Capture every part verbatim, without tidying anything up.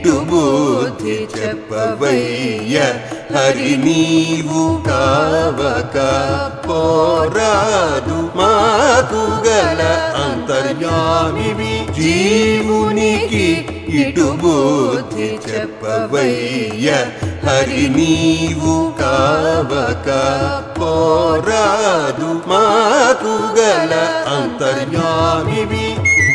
నిటు బుద్ధి చెప్పవయ్య హరి నీవు కావక పోరాదు మాకు గల అంతర్యామివి జీవునికి ఇటు బుద్ధి చెప్పవయ్య హరి నీవు కావక పోరాదు మాకు గల అంతర్యామివి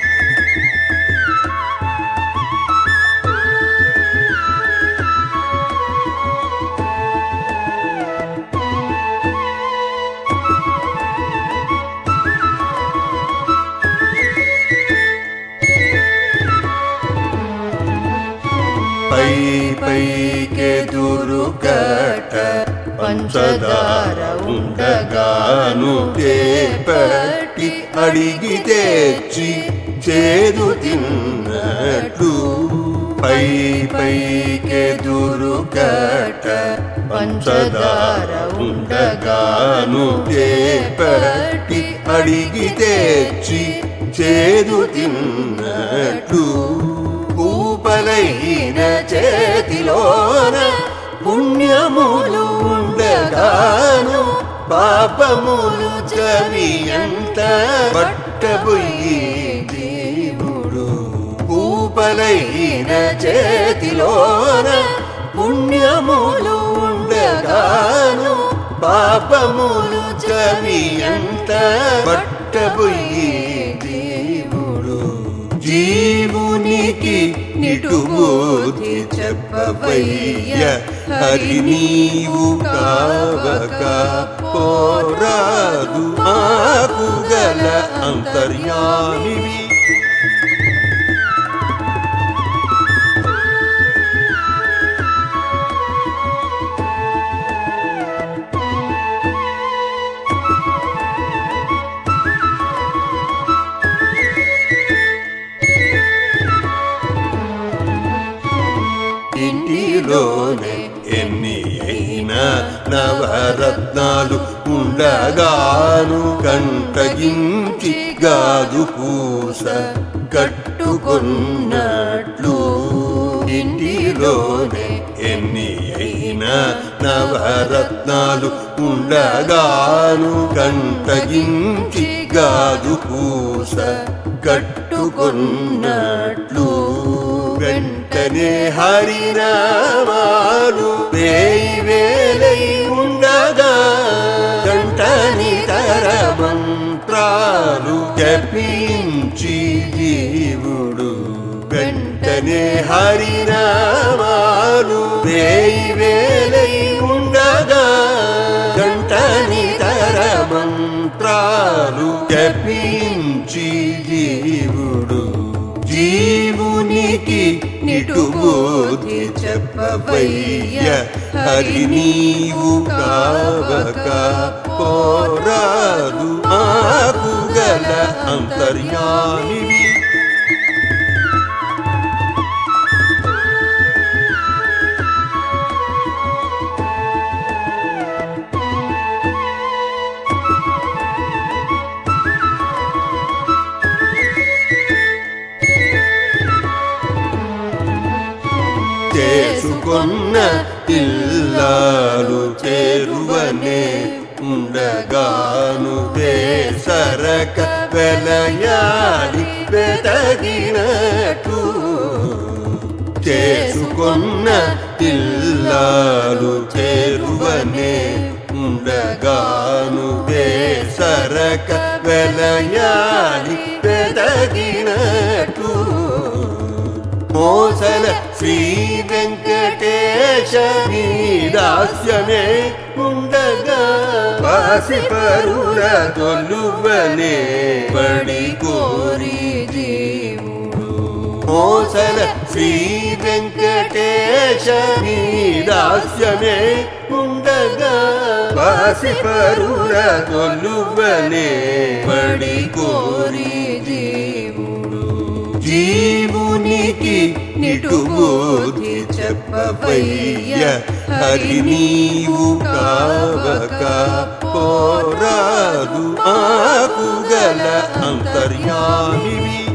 పై పైకెదురు కట పంచదార ఉండగాను చేపట్టి అడిగి తెచ్చి చేదు తిన్నట్లు పై పైకెదురు కట పంచదార ఉండగాను చేపట్టి అడిగి తెచ్చి చేదు తిన్నట్లు పూపలైన చేతిలోన పుణ్యములు ఉండగాను పాపములు చవియంత పట్టబోయి దేవుడు పూపలైన చేతిలోన పుణ్యములు ఉండగాను పాపములు చవియంత పట్టబోయి దేవుడు జీవునికి నిటు బుద్ధి చెప్పవయ్య హరి నీవు కావక పోరాదు మాకు గల అంతర్యామివి ఇంటిలోనే ఎన్ని అయినా నవరత్నాలు ఉండగాను కంటగించి గాజు పూస కట్టుకున్నట్లు ఇంటిలోనే ఎన్ని అయినా నవరత్నాలు ఉండగాను కంటగించి గాజు పూస కట్టుకున్నట్లు వెంటనే హరినామాలు వేయి వేలై ఉండగా గంటని తర మంత్రాలు జపించి జీవుడు వెంటనే హరినామాలు వేయి వేలై ఉండగా గంటని తర మంత్రాలు జపించి జీవుడు జీవునికి నిటు బుద్ధి చెప్పవయ్య హరి నీవు కావక పోరాదు మాకు గల అంతర్యామివి చేసుకున్న ఇల్లాలు చేరువనే ఉండగాను పేసరక వెలయాడి వెతగినట్టు చేసుకున్న ఇల్లాలు చేరువనే ఉండగాను పేసరక వెలయాడి వెతగినట్టు మోసల శ్రీ వెంకటేశ నీ దాస్యమే ఉండగా వాసి పరుల తొలువనే పడి కోరి జీవుడు మోసల శ్రీ వెంకటేశ నీ దాస్యమే ఉండగా వాసి పరుల తొలువనే పడి కోరి జీవుడు జీవునికి నిటు బుద్ధి చెప్పవయ్య హరి నీవు కావక పోరాదు మాకు గల అంతర్యామివి